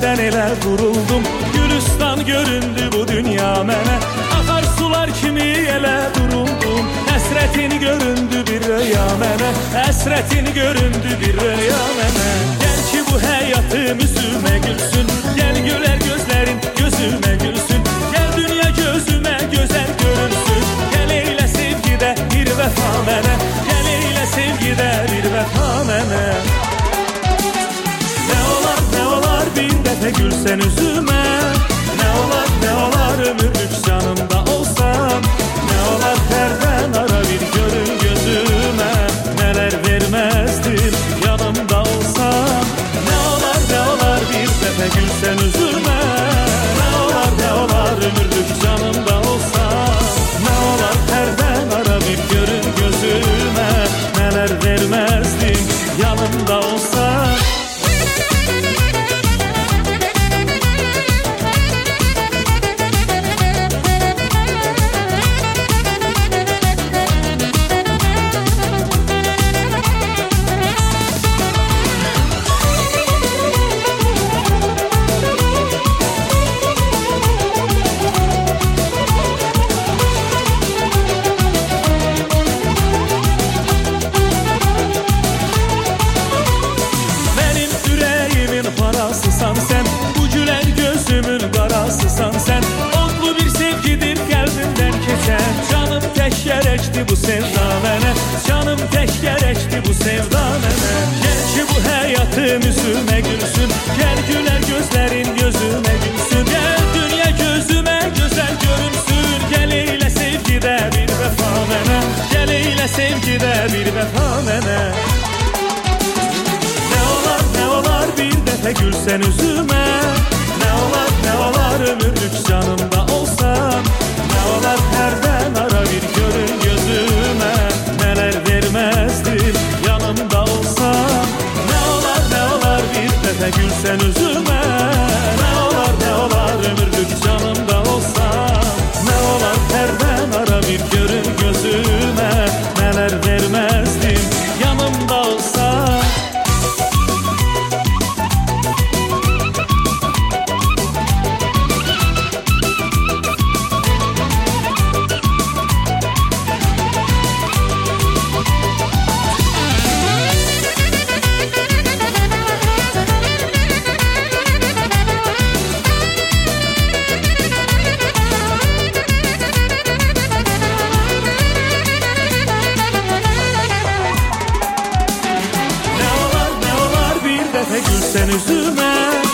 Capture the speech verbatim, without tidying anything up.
senden elə vuruldum. Gülistan göründü bu dünya mənə, axar sular kimi elə duruldum. Həsrətin göründü bir rüya mənə, həsrətin göründü bir rüya mənə. Gəl ki bu həyatım üzümə gülsün, gəl gülər gözlərin gözümə gülsün. Gəl dünya gözümə gözəl görünsün, gəl eylə sevgidə bir vəfa mənə, gəl eylə sevgidə bir vəfa mənə. Nə olar, nə olar bir dəfə gülsən üzümə, nə olar, nə olar ömürlük canımda olsan, nə olar pərdən ara bir görün gözümə, nələr verməzdim yanımda olsan. Nə olar, nə olar bir dəfə gülsən üzümə, nə olar, nə olar ömürlük canımda olsan, nə olar pərdən ara bir görün gözümə, nələr verməzdim yanımda olsan. Parasısan sen, bu gülen gözümün qarasısan sen. Odlu bir sevgidir qəlbimdən keçən, canım tək gərəkdi bu sevda mənə, canım tək gərəkdi bu sevda mənə. Gəl ki bu həyatım üzümə gülsün, gəl gülər gözlərin gözümə gülsün. Gəl dünya gözümə gözəl görünsün, gəl eylə sevgidə bir vəfa mənə, gəl eylə sevgidə bir vəfa mənə. Gülsen üzüme, ne olar, ne olar ömürlük canımda olsan, ne olar pərdən ara bir görün gözüme, neler vermezdim yanımda olsan. Ne olar, ne olar bir dəfə gülsen üzüme, ne olar, ne olar ömürlük canımda olsan, ne olar pərdən ara bir görün gözüme, neler vermezdim yanımda olsan. Gülsen üzüme,